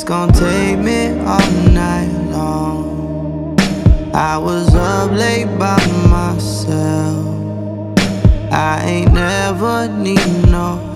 it's gon' take me all night long. I was up late by myself. I ain't never need no